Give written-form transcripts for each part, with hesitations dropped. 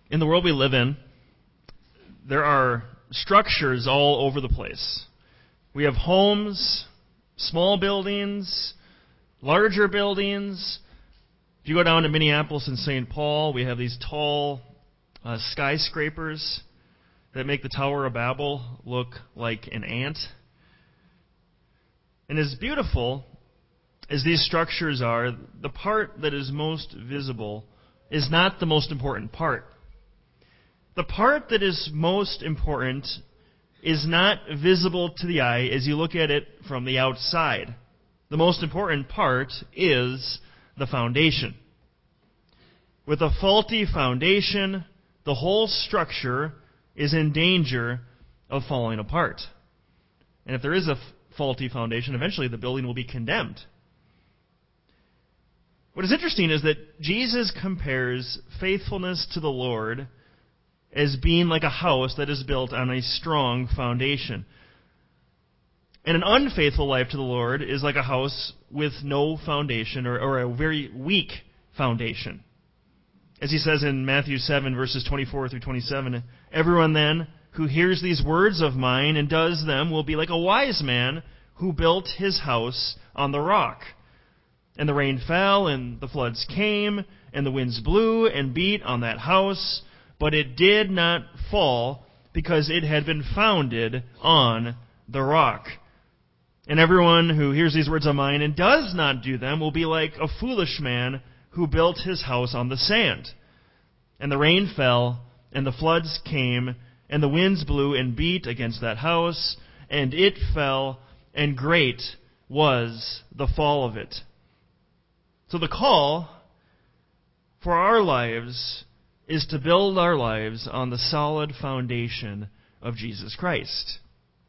In the world we live in, there are structures all over the place. We have homes, small buildings, larger buildings. If you go down to Minneapolis and St. Paul, we have these tall skyscrapers that make the Tower of Babel look like an ant. And as beautiful as these structures are, the part that is most visible is not the most important part. The part that is most important is not visible to the eye as you look at it from the outside. The most important part is the foundation. With a faulty foundation, the whole structure is in danger of falling apart. And if there is a faulty foundation, eventually the building will be condemned. What is interesting is that Jesus compares faithfulness to the Lord as being like a house that is built on a strong foundation. And an unfaithful life to the Lord is like a house with no foundation or a very weak foundation. As he says in Matthew 7, verses 24 through 27, "Everyone then who hears these words of mine and does them will be like a wise man who built his house on the rock. And the rain fell, and the floods came, and the winds blew and beat on that house, but it did not fall because it had been founded on the rock. And everyone who hears these words of mine and does not do them will be like a foolish man who built his house on the sand. And the rain fell, and the floods came, and the winds blew and beat against that house, and it fell, and great was the fall of it." So the call for our lives is to build our lives on the solid foundation of Jesus Christ.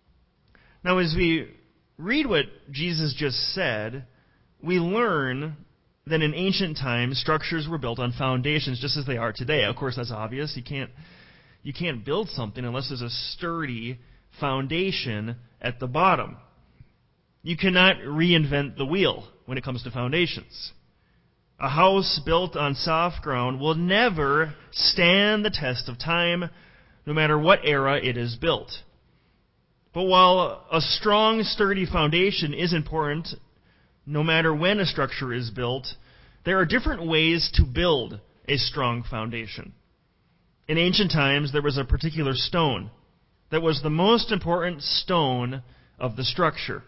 Now, as we read what Jesus just said, we learn that in ancient times, structures were built on foundations just as they are today. Of course, that's obvious. You can't build something unless there's a sturdy foundation at the bottom. You cannot reinvent the wheel when it comes to foundations. A house built on soft ground will never stand the test of time, no matter what era it is built. But while a strong, sturdy foundation is important, no matter when a structure is built, there are different ways to build a strong foundation. In ancient times, there was a particular stone that was the most important stone of the structure.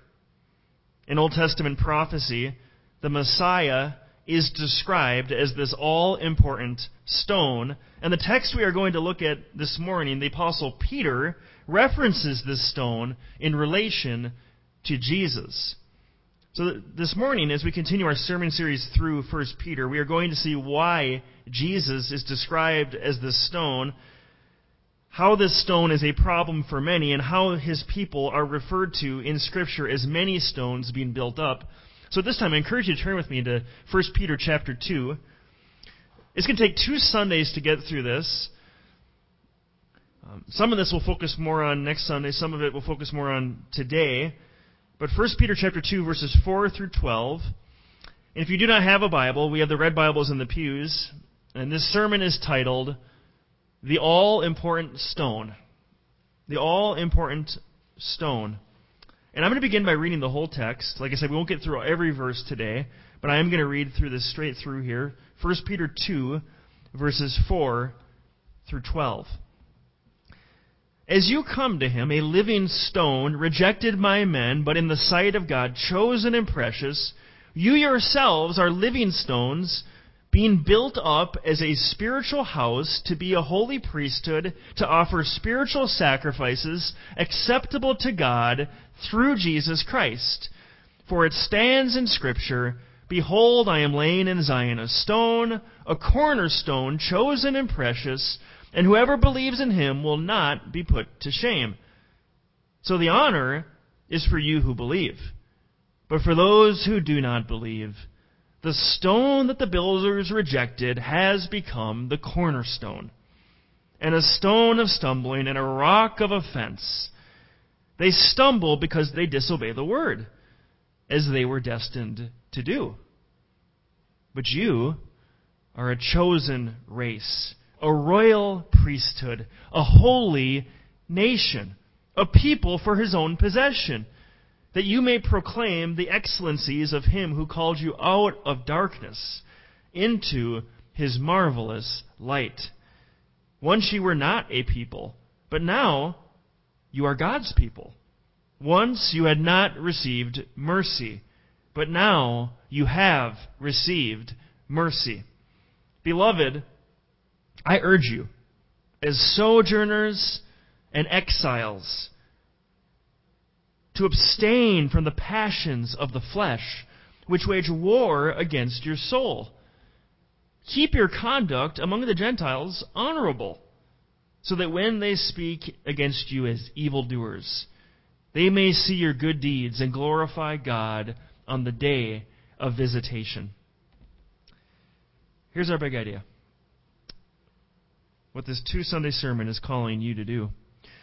In Old Testament prophecy, the Messiah is described as this all-important stone. And the text we are going to look at this morning, the Apostle Peter, references this stone in relation to Jesus. So this morning, as we continue our sermon series through 1 Peter, we are going to see why Jesus is described as this stone, how this stone is a problem for many, and how his people are referred to in Scripture as many stones being built up. So at this time, I encourage you to turn with me to 1 Peter chapter 2. It's going to take 2 Sundays to get through this. Some of this will focus more on next Sunday. Some of it will focus more on today. But 1 Peter chapter 2, verses 4 through 12. And if you do not have a Bible, we have the red Bibles in the pews. And this sermon is titled, "The All-Important Stone." The All-Important Stone. And I'm going to begin by reading the whole text. Like I said, we won't get through every verse today, but I am going to read through this straight through here. 1 Peter 2, verses 4 through 12. "As you come to him, a living stone, rejected by men, but in the sight of God, chosen and precious, you yourselves are living stones, being built up as a spiritual house to be a holy priesthood, to offer spiritual sacrifices acceptable to God through Jesus Christ. For it stands in Scripture, 'Behold, I am laying in Zion a stone, a cornerstone, chosen and precious, and whoever believes in him will not be put to shame.' So the honor is for you who believe. But for those who do not believe, the stone that the builders rejected has become the cornerstone, and a stone of stumbling and a rock of offense. They stumble because they disobey the word, as they were destined to do. But you are a chosen race, a royal priesthood, a holy nation, a people for his own possession, that you may proclaim the excellencies of him who called you out of darkness into his marvelous light. Once you were not a people, but now you are God's people. Once you had not received mercy, but now you have received mercy. Beloved, I urge you, as sojourners and exiles, to abstain from the passions of the flesh, which wage war against your soul. Keep your conduct among the Gentiles honorable, so that when they speak against you as evildoers, they may see your good deeds and glorify God on the day of visitation. Here's our big idea. What this 2-Sunday sermon is calling you to do.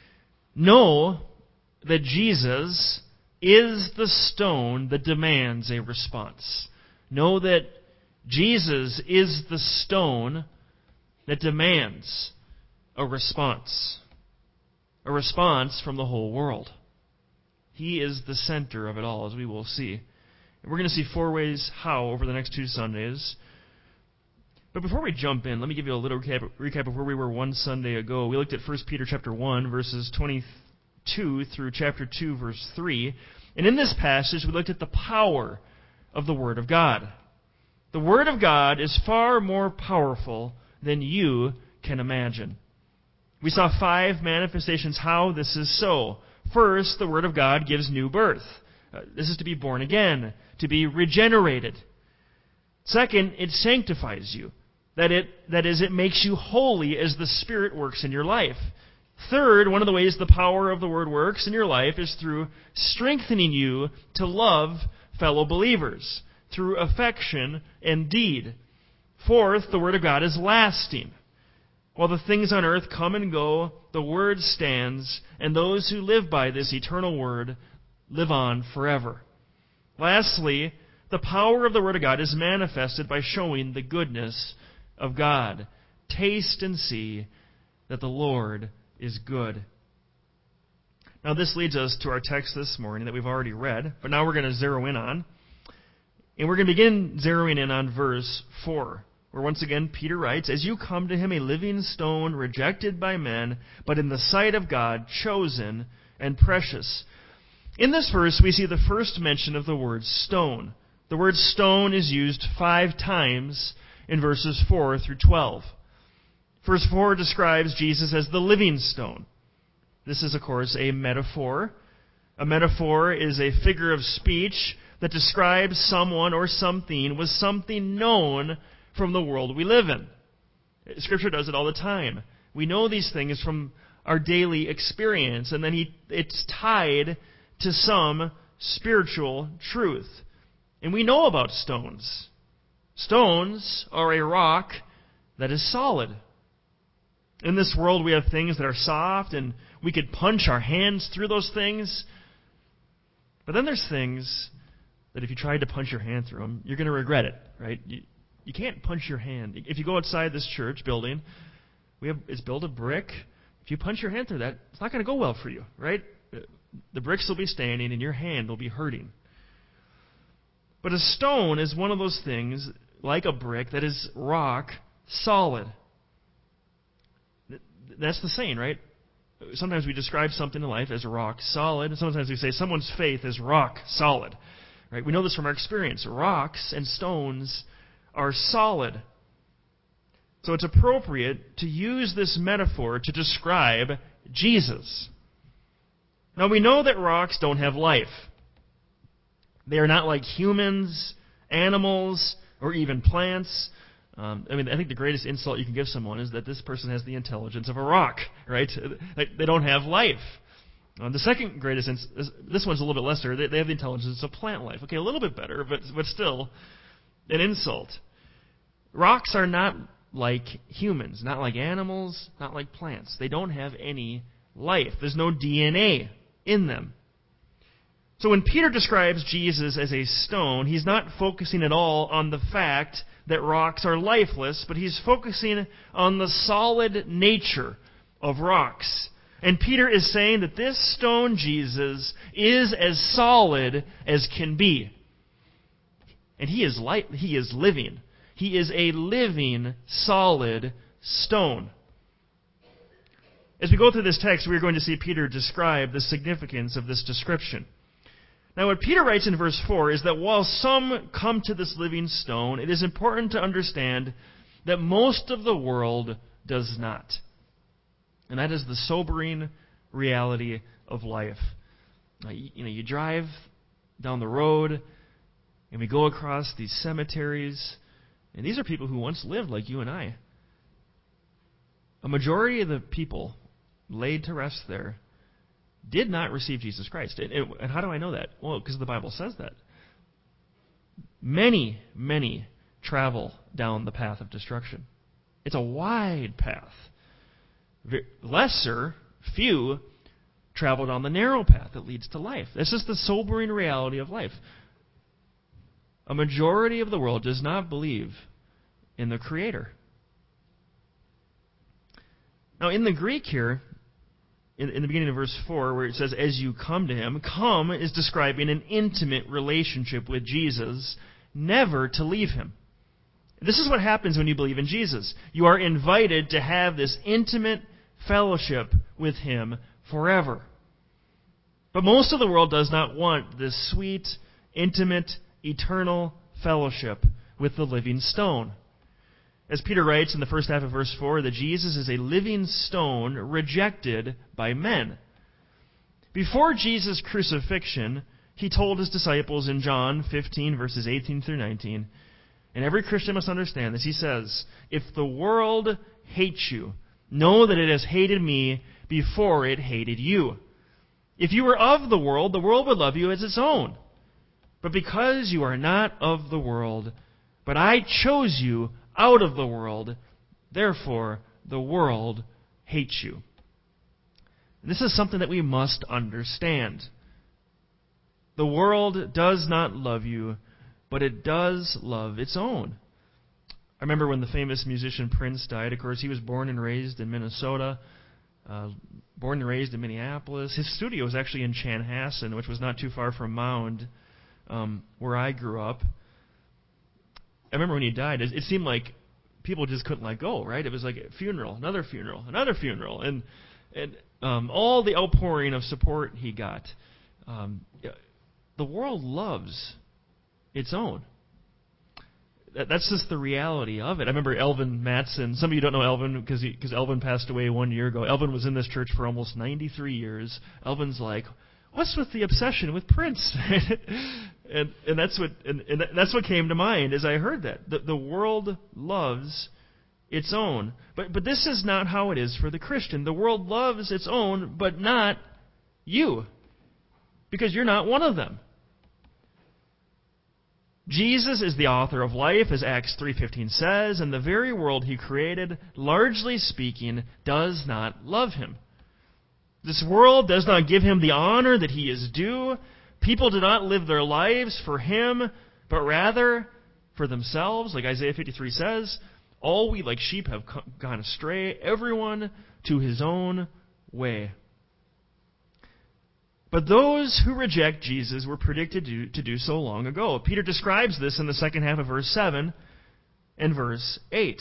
Know that Jesus is the stone that demands a response. Know that Jesus is the stone that demands a response. A response from the whole world. He is the center of it all, as we will see. And we're going to see 4 ways how over the next 2 Sundays. But before we jump in, let me give you a little recap of where we were 1 Sunday ago. We looked at 1 Peter chapter 1, verses 22 through chapter 2, verse 3. And in this passage, we looked at the power of the Word of God. The Word of God is far more powerful than you can imagine. We saw 5 manifestations how this is so. First, the Word of God gives new birth. This is to be born again, to be regenerated. Second, it sanctifies you. That is, it makes you holy as the Spirit works in your life. Third, one of the ways the power of the Word works in your life is through strengthening you to love fellow believers, through affection and deed. Fourth, the Word of God is lasting. While the things on earth come and go, the Word stands, and those who live by this eternal Word live on forever. Lastly, the power of the Word of God is manifested by showing the goodness of God. Taste and see that the Lord is good. Now this leads us to our text this morning that we've already read, but now we're going to zero in on. And we're going to begin zeroing in on verse 4. Where once again Peter writes, "As you come to him a living stone rejected by men, but in the sight of God chosen and precious." In this verse we see the first mention of the word stone. The word stone is used 5 times in verses 4 through 12. Verse 4 describes Jesus as the living stone. This is, of course, a metaphor. A metaphor is a figure of speech that describes someone or something with something known from the world we live in. Scripture does it all the time. We know these things from our daily experience, and then it's tied to some spiritual truth. And we know about stones. Stones are a rock that is solid. In this world we have things that are soft, and we could punch our hands through those things. But then there's things that if you tried to punch your hand through them, you're going to regret it, right? You can't punch your hand. If you go outside this church building, it's built of brick. If you punch your hand through that, it's not going to go well for you, right? The bricks will be standing and your hand will be hurting. But a stone is one of those things, like a brick, that is rock solid. That's the saying, right? Sometimes we describe something in life as rock solid. Sometimes we say someone's faith is rock solid. Right? We know this from our experience. Rocks and stones are solid. So it's appropriate to use this metaphor to describe Jesus. Now we know that rocks don't have life. They are not like humans, animals, or even plants. I think the greatest insult you can give someone is that this person has the intelligence of a rock, right? They don't have life. The second greatest, this one's a little bit lesser, they have the intelligence of plant life. Okay, a little bit better, but still an insult. Rocks are not like humans, not like animals, not like plants. They don't have any life. There's no DNA in them. So when Peter describes Jesus as a stone, he's not focusing at all on the fact that rocks are lifeless, but he's focusing on the solid nature of rocks. And Peter is saying that this stone, Jesus, is as solid as can be. And he is living. He is a living, solid stone. As we go through this text, we're going to see Peter describe the significance of this description. Now, what Peter writes in verse 4 is that while some come to this living stone, it is important to understand that most of the world does not. And that is the sobering reality of life. You drive down the road, and we go across these cemeteries, and these are people who once lived like you and I. A majority of the people laid to rest there did not receive Jesus Christ. And how do I know that? Well, because the Bible says that. Many, many travel down the path of destruction. It's a wide path. Few travel down the narrow path that leads to life. This is the sobering reality of life. A majority of the world does not believe in the Creator. Now, in the Greek here, in the beginning of verse 4, where it says, as you come to him, come is describing an intimate relationship with Jesus, never to leave him. This is what happens when you believe in Jesus. You are invited to have this intimate fellowship with him forever. But most of the world does not want this sweet, intimate, eternal fellowship with the living stone. As Peter writes in the first half of verse 4, that Jesus is a living stone rejected by men. Before Jesus' crucifixion, he told his disciples in John 15, verses 18 through 19, and every Christian must understand this, he says, if the world hates you, know that it has hated me before it hated you. If you were of the world would love you as its own. But because you are not of the world, but I chose you out of the world, therefore the world hates you. This is something that we must understand. The world does not love you, but it does love its own. I remember when the famous musician Prince died. Of course, he was born and raised in Minnesota, born and raised in Minneapolis. His studio was actually in Chanhassen, which was not too far from Mound, where I grew up. I remember when he died, it seemed like people just couldn't let go, right? It was like a funeral, another funeral, another funeral, and all the outpouring of support he got. The world loves its own. That's just the reality of it. I remember Elvin Matson. Some of you don't know Elvin because Elvin passed away 1 year ago. Elvin was in this church for almost 93 years. Elvin's like, what's with the obsession with Prince? and that's what came to mind as I heard that. The world loves its own. But this is not how it is for the Christian. The world loves its own, but not you. Because you're not one of them. Jesus is the author of life, as Acts 3:15 says, and the very world he created, largely speaking, does not love him. This world does not give him the honor that he is due. People do not live their lives for him, but rather for themselves. Like Isaiah 53 says, all we like sheep have gone astray, everyone to his own way. But those who reject Jesus were predicted to do so long ago. Peter describes this in the second half of verse 7 and verse 8,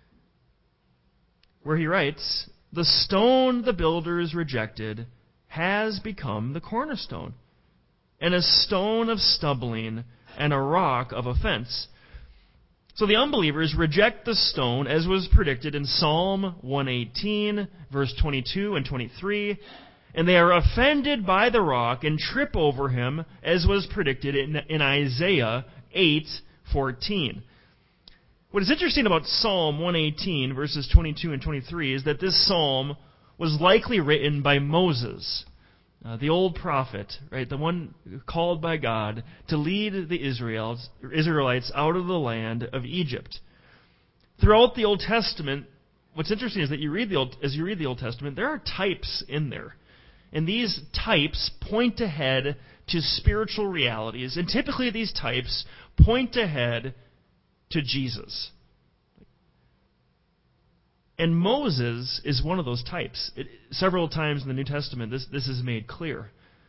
where he writes, the stone the builders rejected has become the cornerstone, and a stone of stumbling and a rock of offense. So the unbelievers reject the stone as was predicted in Psalm 118, verse 22 and 23, and they are offended by the rock and trip over him as was predicted in Isaiah 8:14. What is interesting about Psalm 118, verses 22 and 23, is that this psalm was likely written by Moses, the old prophet, right, the one called by God to lead the Israelites out of the land of Egypt. Throughout the Old Testament, what's interesting is that as you read the Old Testament, there are types in there. And these types point ahead to spiritual realities. And typically these types point ahead to Jesus. And Moses is one of those types. Several times in the New Testament, this is made clear.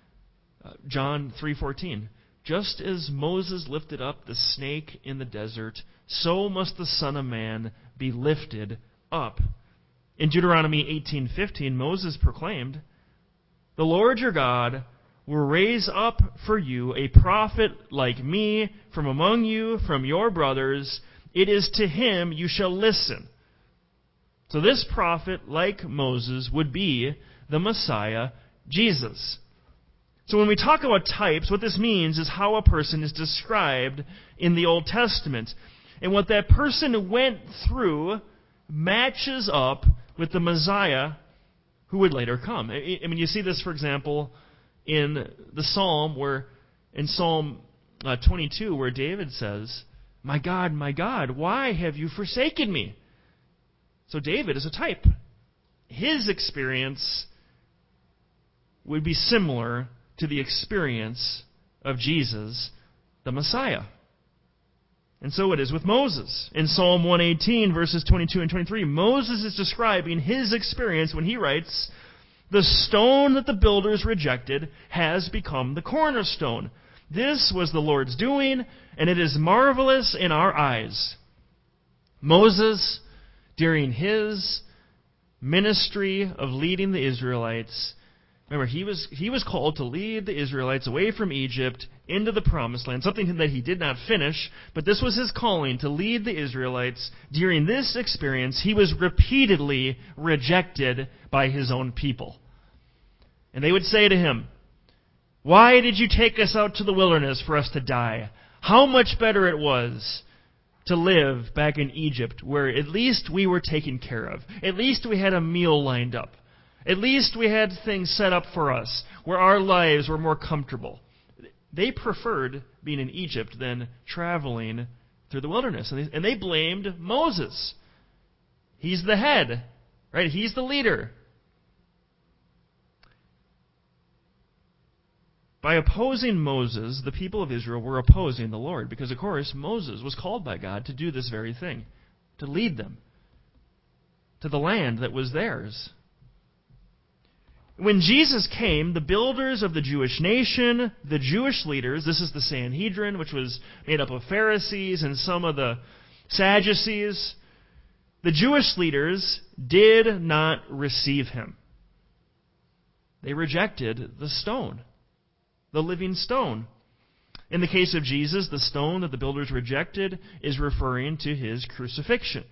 John 3:14. Just as Moses lifted up the snake in the desert, so must the Son of Man be lifted up. In Deuteronomy 18:15, Moses proclaimed, "The Lord your God will raise up for you a prophet like me from among you, from your brothers. It is to him you shall listen." So this prophet, like Moses, would be the Messiah, Jesus. So when we talk about types, what this means is how a person is described in the Old Testament. And what that person went through matches up with the Messiah who would later come. I mean, you see this, for example, in the Psalm, in Psalm 22, where David says, my God, why have you forsaken me?" So David is a type. His experience would be similar to the experience of Jesus, the Messiah. And so it is with Moses. In Psalm 118, verses 22 and 23, Moses is describing his experience when he writes, "The stone that the builders rejected has become the cornerstone. This was the Lord's doing, and it is marvelous in our eyes." Moses, during his ministry of leading the Israelites, remember, he was called to lead the Israelites away from Egypt into the Promised Land, something that he did not finish, but this was his calling to lead the Israelites. During this experience, he was repeatedly rejected by his own people. And they would say to him, "Why did you take us out to the wilderness for us to die? How much better it was to live back in Egypt, where at least we were taken care of. At least we had a meal lined up. At least we had things set up for us, where our lives were more comfortable." They preferred being in Egypt than traveling through the wilderness. And they blamed Moses. He's the head, right? He's the leader. By opposing Moses, the people of Israel were opposing the Lord, because, of course, Moses was called by God to do this very thing, to lead them to the land that was theirs. When Jesus came, the builders of the Jewish nation, the Jewish leaders, this is the Sanhedrin, which was made up of Pharisees and some of the Sadducees, the Jewish leaders did not receive him. They rejected the stone, the living stone. In the case of Jesus, the stone that the builders rejected is referring to his crucifixion.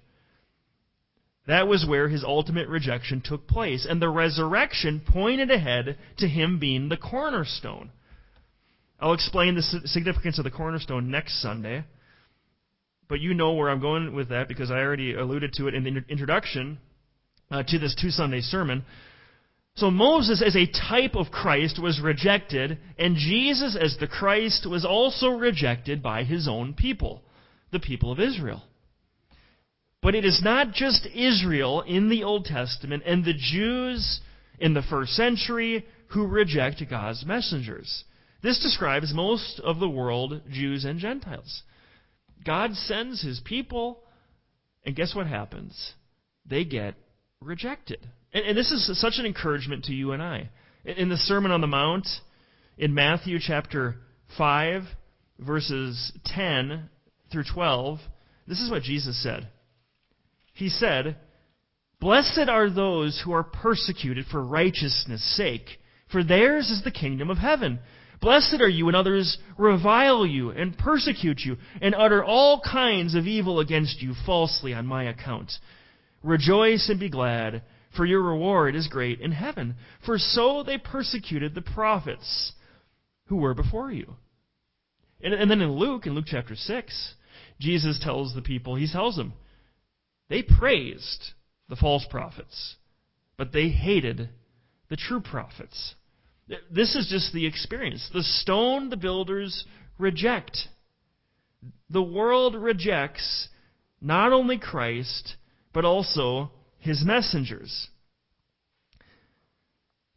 That was where his ultimate rejection took place, and the resurrection pointed ahead to him being the cornerstone. I'll explain the significance of the cornerstone next Sunday, but you know where I'm going with that because I already alluded to it in the introduction to this two-Sunday sermon. So Moses as a type of Christ was rejected, and Jesus as the Christ was also rejected by his own people, the people of Israel. But it is not just Israel in the Old Testament and the Jews in the first century who reject God's messengers. This describes most of the world, Jews and Gentiles. God sends his people, and guess what happens? They get rejected. And this is such an encouragement to you and I. In the Sermon on the Mount, in Matthew chapter 5, verses 10 through 12, this is what Jesus said. He said, "Blessed are those who are persecuted for righteousness' sake, for theirs is the kingdom of heaven. Blessed are you when others revile you and persecute you and utter all kinds of evil against you falsely on my account. Rejoice and be glad, for your reward is great in heaven. For so they persecuted the prophets who were before you." And then in Luke chapter 6, Jesus tells the people, he tells them, they praised the false prophets, but they hated the true prophets. This is just the experience. The stone the builders reject. The world rejects not only Christ, but also his messengers.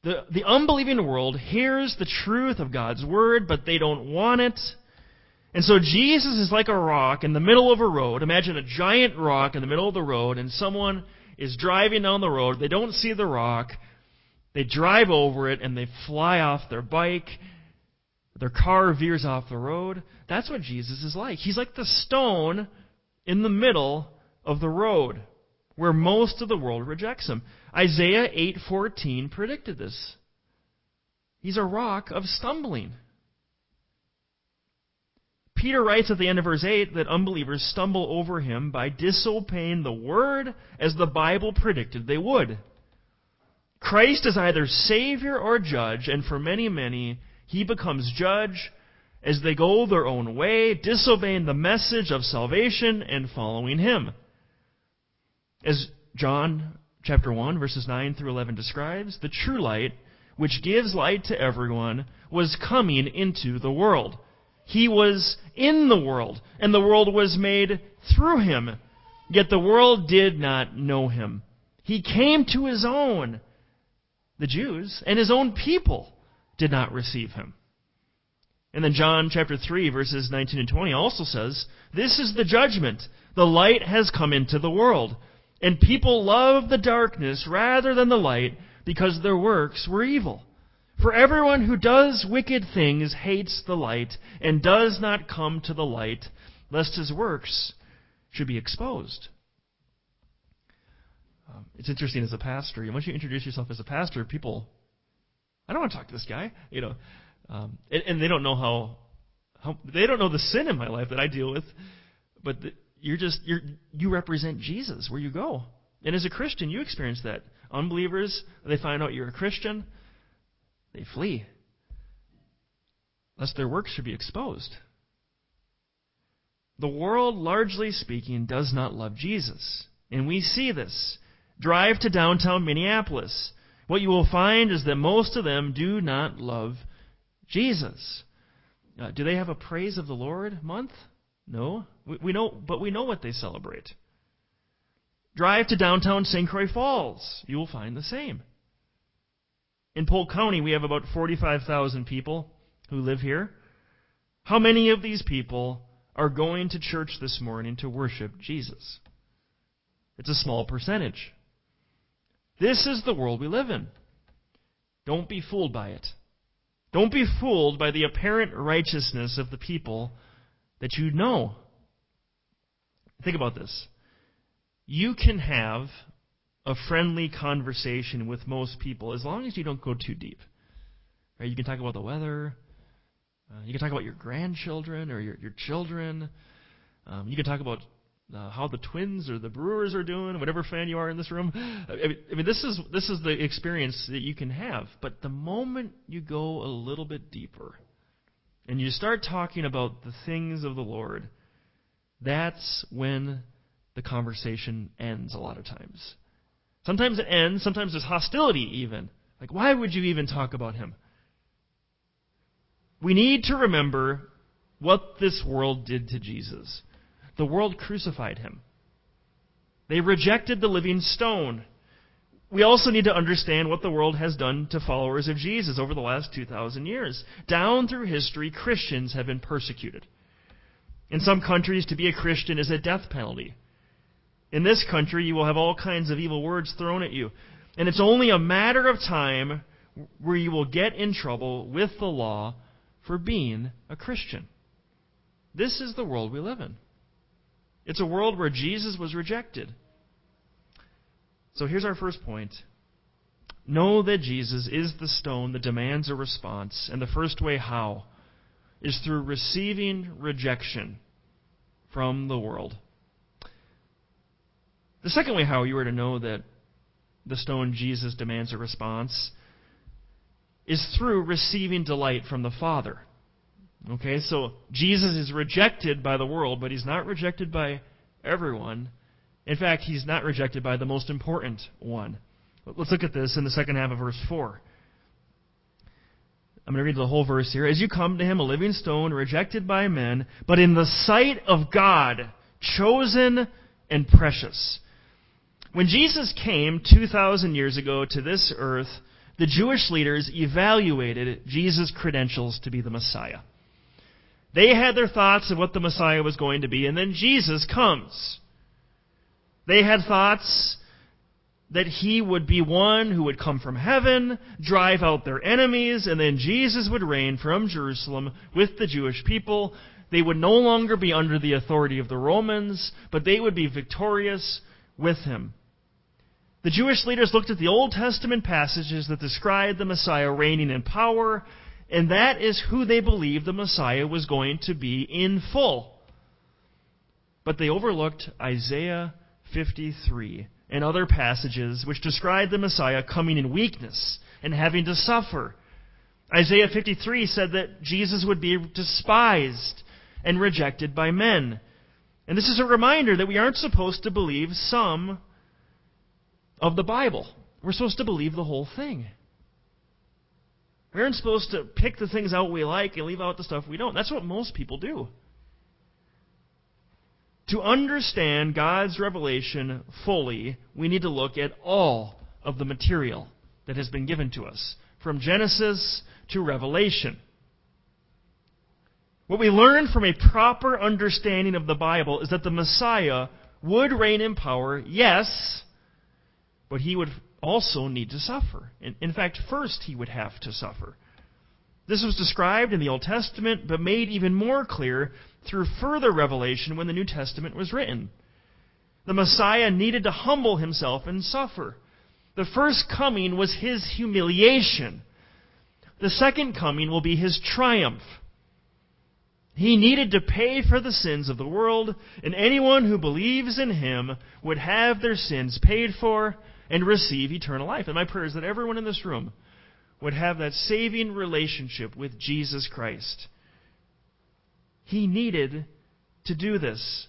The unbelieving world hears the truth of God's word, but they don't want it. And so Jesus is like a rock in the middle of a road. Imagine a giant rock in the middle of the road, and someone is driving down the road. They don't see the rock. They drive over it, and they fly off their bike. Their car veers off the road. That's what Jesus is like. He's like the stone in the middle of the road, where most of the world rejects him. Isaiah 8:14 predicted this. He's a rock of stumbling. Peter writes at the end of verse 8 that unbelievers stumble over him by disobeying the word as the Bible predicted they would. Christ is either Savior or judge, and for many, many, he becomes judge as they go their own way, disobeying the message of salvation and following him. As John chapter 1, verses 9 through 11 describes, the true light, which gives light to everyone, was coming into the world. He was in the world, and the world was made through him, yet the world did not know him. He came to his own, the Jews, and his own people did not receive him. And then John chapter 3, verses 19 and 20 also says, "This is the judgment. The light has come into the world, and people love the darkness rather than the light because their works were evil. For everyone who does wicked things hates the light and does not come to the light, lest his works should be exposed." It's interesting as a pastor. Once you introduce yourself as a pastor, people, I don't want to talk to this guy, and they don't know how they don't know the sin in my life that I deal with, but you represent Jesus where you go. And as a Christian, you experience that. Unbelievers, they find out you're a Christian, they flee, lest their works should be exposed. The world, largely speaking, does not love Jesus. And we see this. Drive to downtown Minneapolis. What you will find is that most of them do not love Jesus. Do they have a Praise of the Lord month? No. We know what they celebrate. Drive to downtown St. Croix Falls. You will find the same. In Polk County, we have about 45,000 people who live here. How many of these people are going to church this morning to worship Jesus? It's a small percentage. This is the world we live in. Don't be fooled by it. Don't be fooled by the apparent righteousness of the people that you know. Think about this. You can have a friendly conversation with most people as long as you don't go too deep. Right? You can talk about the weather. You can talk about your grandchildren or your children. You can talk about how the Twins or the Brewers are doing, whatever fan you are in this room. I mean, this is the experience that you can have. But the moment you go a little bit deeper and you start talking about the things of the Lord, that's when the conversation ends a lot of times. Sometimes it ends. Sometimes there's hostility even. Like, why would you even talk about him? We need to remember what this world did to Jesus. The world crucified him. They rejected the living stone. We also need to understand what the world has done to followers of Jesus over the last 2,000 years. Down through history, Christians have been persecuted. In some countries, to be a Christian is a death penalty. In this country, you will have all kinds of evil words thrown at you. And it's only a matter of time where you will get in trouble with the law for being a Christian. This is the world we live in. It's a world where Jesus was rejected. So here's our first point. Know that Jesus is the stone that demands a response. And the first way how is through receiving rejection from the world. The second way how you are to know that the stone Jesus demands a response is through receiving delight from the Father. Okay, so Jesus is rejected by the world, but he's not rejected by everyone. In fact, he's not rejected by the most important one. Let's look at this in the second half of verse 4. I'm going to read the whole verse here. As you come to him, a living stone, rejected by men, but in the sight of God, chosen and precious. When Jesus came 2,000 years ago to this earth the Jewish leaders evaluated Jesus' credentials to be the Messiah. They had their thoughts of what the Messiah was going to be, and then Jesus comes. They had thoughts that he would be one who would come from heaven, drive out their enemies, and then Jesus would reign from Jerusalem with the Jewish people. They would no longer be under the authority of the Romans, but they would be victorious with him. The Jewish leaders looked at the Old Testament passages that described the Messiah reigning in power, and that is who they believed the Messiah was going to be in full. But they overlooked Isaiah 53 and other passages which describe the Messiah coming in weakness and having to suffer. Isaiah 53 said that Jesus would be despised and rejected by men. And this is a reminder that we aren't supposed to believe some of the Bible. We're supposed to believe the whole thing. We aren't supposed to pick the things out we like and leave out the stuff we don't. That's what most people do. To understand God's revelation fully, we need to look at all of the material that has been given to us, from Genesis to Revelation. What we learn from a proper understanding of the Bible is that the Messiah would reign in power, yes, but he would also need to suffer. In fact, first he would have to suffer. This was described in the Old Testament, but made even more clear through further revelation when the New Testament was written. The Messiah needed to humble himself and suffer. The first coming was his humiliation. The second coming will be his triumph. He needed to pay for the sins of the world, and anyone who believes in him would have their sins paid for and receive eternal life. And my prayer is that everyone in this room would have that saving relationship with Jesus Christ. He needed to do this.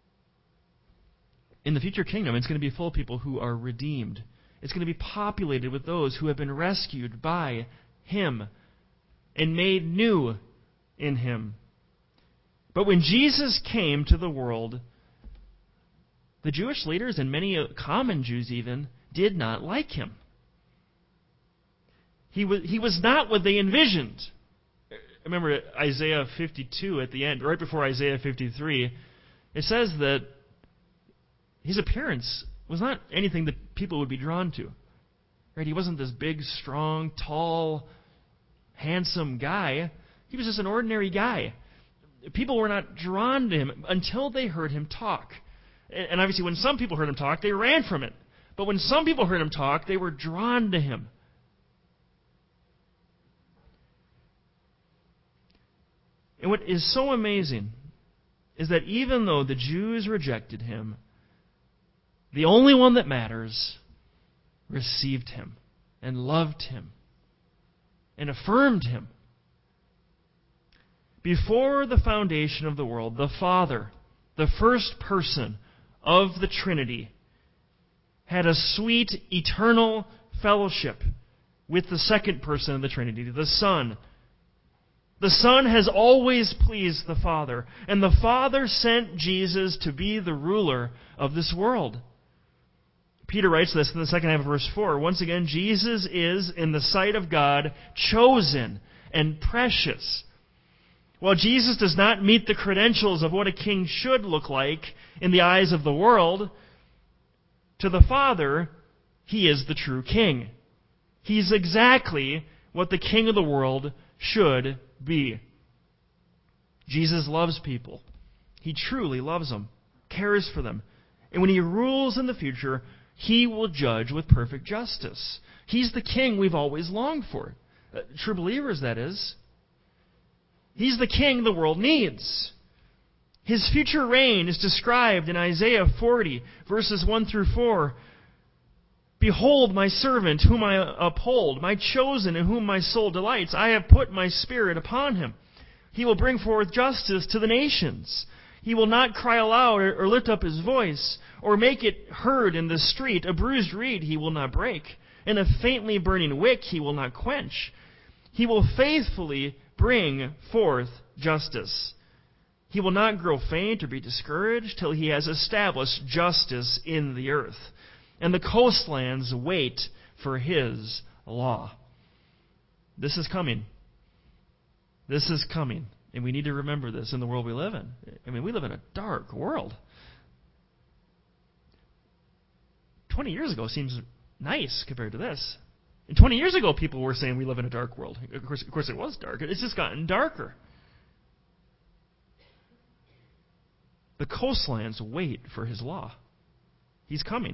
In the future kingdom, it's going to be full of people who are redeemed. It's going to be populated with those who have been rescued by him and made new in him. But when Jesus came to the world, the Jewish leaders and many common Jews even did not like him. He was not what they envisioned. Remember Isaiah 52 at the end, right before Isaiah 53, it says that his appearance was not anything that people would be drawn to. Right? He wasn't this big, strong, tall, handsome guy. He was just an ordinary guy. People were not drawn to him until they heard him talk. And obviously when some people heard him talk, they ran from it. But when some people heard him talk, they were drawn to him. And what is so amazing is that even though the Jews rejected him, the only one that matters received him and loved him and affirmed him. Before the foundation of the world, the Father, the first person of the Trinity, had a sweet, eternal fellowship with the second person of the Trinity, the Son. The Son has always pleased the Father, and the Father sent Jesus to be the ruler of this world. Peter writes this in the second half of verse 4. Once again, Jesus is, in the sight of God, chosen and precious. While Jesus does not meet the credentials of what a king should look like in the eyes of the world, to the Father, he is the true king. He's exactly what the king of the world should be. Jesus loves people. He truly loves them, cares for them. And when he rules in the future, he will judge with perfect justice. He's the king we've always longed for. True believers, that is. He's the king the world needs. His future reign is described in Isaiah 40, verses 1 through 4. Behold my servant whom I uphold, my chosen in whom my soul delights. I have put my spirit upon him. He will bring forth justice to the nations. He will not cry aloud or lift up his voice, or make it heard in the street. A bruised reed he will not break, and a faintly burning wick he will not quench. He will faithfully bring forth justice. He will not grow faint or be discouraged till he has established justice in the earth. And the coastlands wait for his law. This is coming. This is coming. And we need to remember this in the world we live in. I mean, we live in a dark world. 20 years ago seems nice compared to this. And 20 years ago, people were saying we live in a dark world. Of course, it was dark. It's just gotten darker. The coastlines wait for his law. He's coming.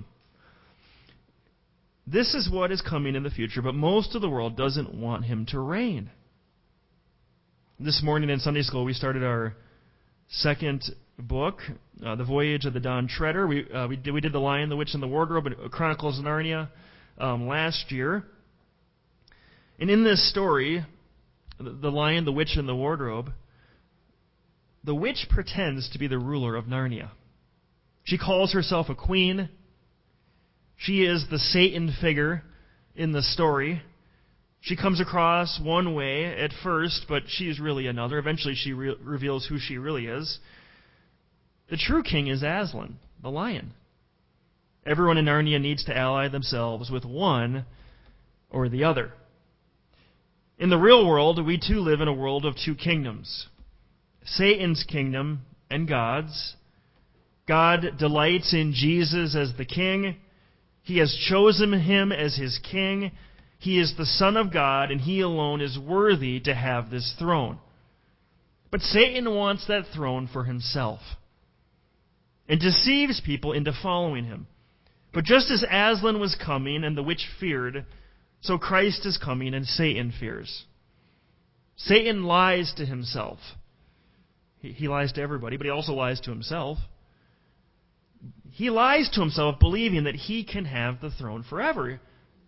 This is what is coming in the future, but most of the world doesn't want him to reign. This morning in Sunday school, we started our second book, The Voyage of the Dawn Treader. We did The Lion, the Witch, and the Wardrobe, Chronicles of Narnia, last year. And in this story, The Lion, the Witch, and the Wardrobe, the witch pretends to be the ruler of Narnia. She calls herself a queen. She is the Satan figure in the story. She comes across one way at first, but she is really another. Eventually she reveals who she really is. The true king is Aslan, the lion. Everyone in Narnia needs to ally themselves with one or the other. In the real world, we too live in a world of two kingdoms. Satan's kingdom and God's. God delights in Jesus as the king. He has chosen him as his king. He is the Son of God, and he alone is worthy to have this throne. But Satan wants that throne for himself and deceives people into following him. But just as Aslan was coming and the witch feared, so Christ is coming and Satan fears. Satan lies to himself. He lies to everybody, but he also lies to himself. He lies to himself, believing that he can have the throne forever.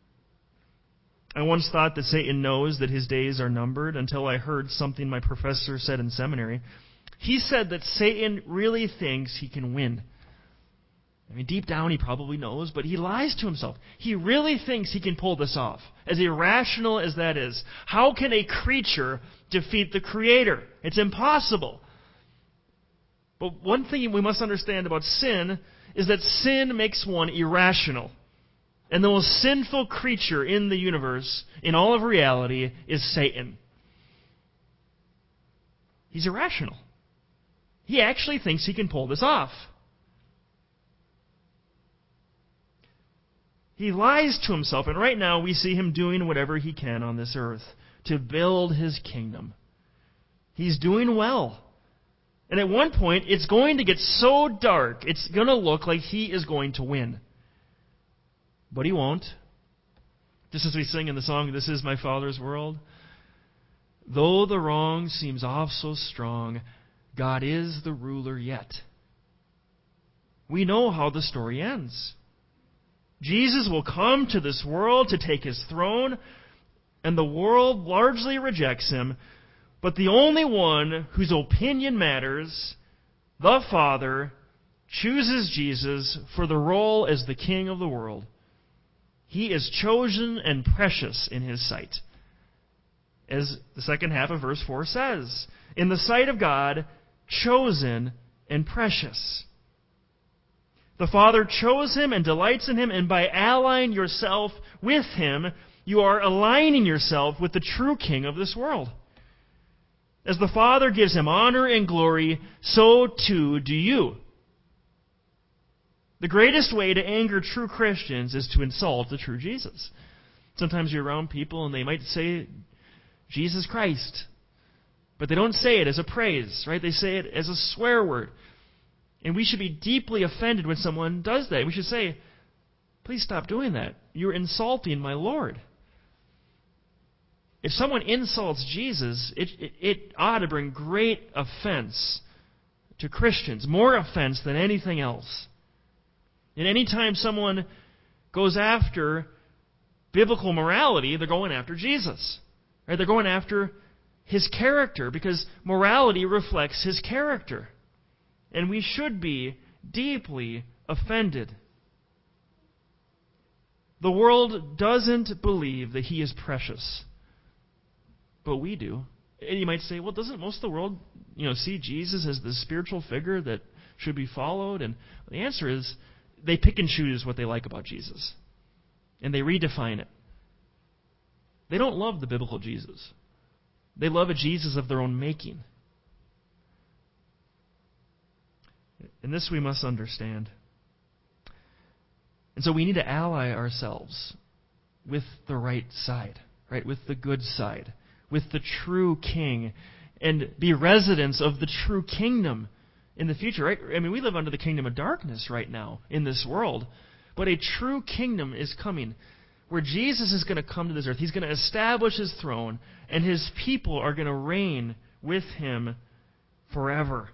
I once thought that Satan knows that his days are numbered until I heard something my professor said in seminary. He said that Satan really thinks he can win. I mean, deep down he probably knows, but he lies to himself. He really thinks he can pull this off, as irrational as that is. How can a creature defeat the Creator? It's impossible. But one thing we must understand about sin is that sin makes one irrational. And the most sinful creature in the universe, in all of reality, is Satan. He's irrational. He actually thinks he can pull this off. He lies to himself, and right now we see him doing whatever he can on this earth to build his kingdom. He's doing well. And at one point, it's going to get so dark, it's going to look like he is going to win. But he won't. Just as we sing in the song, "This is my Father's world." Though the wrong seems off so strong, God is the ruler yet. We know how the story ends. Jesus will come to this world to take his throne, and the world largely rejects him. But the only one whose opinion matters, the Father, chooses Jesus for the role as the King of the world. He is chosen and precious in his sight. As the second half of verse 4 says, in the sight of God, chosen and precious. The Father chose him and delights in him, and by allying yourself with him, you are aligning yourself with the true King of this world. As the Father gives him honor and glory, so too do you. The greatest way to anger true Christians is to insult the true Jesus. Sometimes you're around people and they might say, Jesus Christ. But they don't say it as a praise, right? They say it as a swear word. And we should be deeply offended when someone does that. We should say, please stop doing that. You're insulting my Lord. If someone insults Jesus, it ought to bring great offense to Christians, more offense than anything else. And any time someone goes after biblical morality, they're going after Jesus. Right? They're going after his character, because morality reflects his character. And we should be deeply offended. The world doesn't believe that he is precious. But we do. And you might say, well, doesn't most of the world, see Jesus as the spiritual figure that should be followed? And the answer is, they pick and choose what they like about Jesus. And they redefine it. They don't love the biblical Jesus. They love a Jesus of their own making. And this we must understand. And so we need to ally ourselves with the right side, right? With the good side, with the true king, and be residents of the true kingdom in the future, right? I mean, we live under the kingdom of darkness right now in this world, but a true kingdom is coming where Jesus is going to come to this earth. He's going to establish his throne, and his people are going to reign with him forever.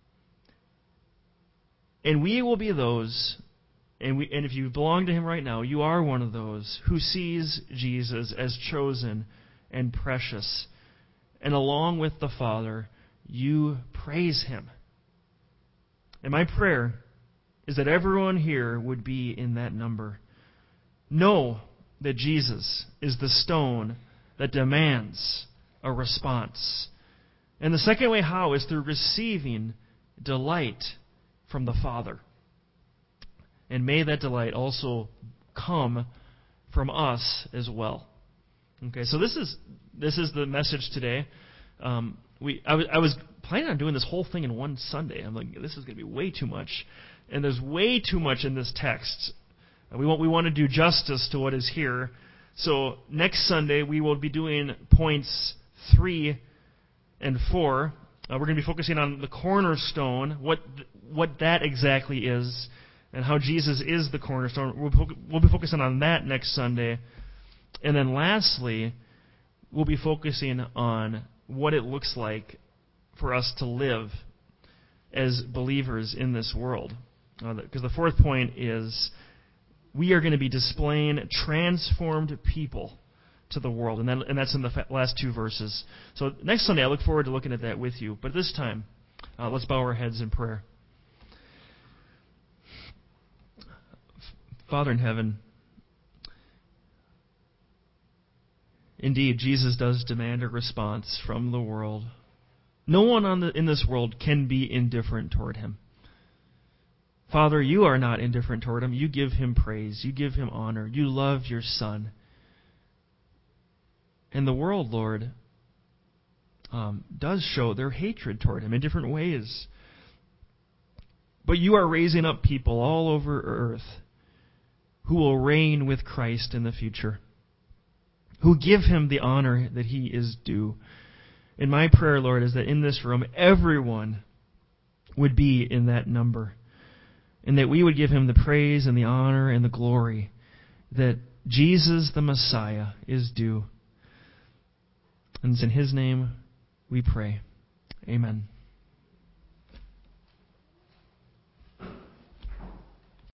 And we will be those, and if you belong to him right now, you are one of those who sees Jesus as chosen and precious. And along with the Father, you praise him. And my prayer is that everyone here would be in that number. Know that Jesus is the stone that demands a response. And the second way how is through receiving delight from the Father. And may that delight also come from us as well. Okay, so this is the message today. I was planning on doing this whole thing in one Sunday. I'm like, this is going to be way too much, and there's way too much in this text. We want to do justice to what is here. So next Sunday we will be doing points 3 and 4. We're going to be focusing on the cornerstone, what that exactly is, and how Jesus is the cornerstone. We'll be focusing on that next Sunday. And then lastly, we'll be focusing on what it looks like for us to live as believers in this world. Because the fourth point is we are going to be displaying transformed people to the world. And that's in the last 2 verses. So next Sunday, I look forward to looking at that with you. But this time, let's bow our heads in prayer. Father in heaven, indeed, Jesus does demand a response from the world. No one in this world can be indifferent toward him. Father, you are not indifferent toward him. You give him praise. You give him honor. You love your Son. And the world, Lord, does show their hatred toward him in different ways. But you are raising up people all over earth who will reign with Christ in the future, who give him the honor that he is due. And my prayer, Lord, is that in this room, everyone would be in that number, and that we would give him the praise and the honor and the glory that Jesus the Messiah is due. And it's in his name we pray. Amen.